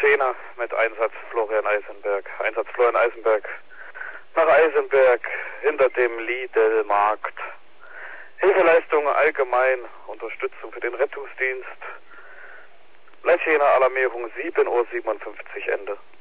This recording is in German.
Jena mit Einsatz Florian Eisenberg. Einsatz Florian Eisenberg nach Eisenberg hinter dem Liedelmarkt. Hilfeleistung allgemein, Unterstützung für den Rettungsdienst. Lech Jena Alarmierung 7:57 Uhr Ende.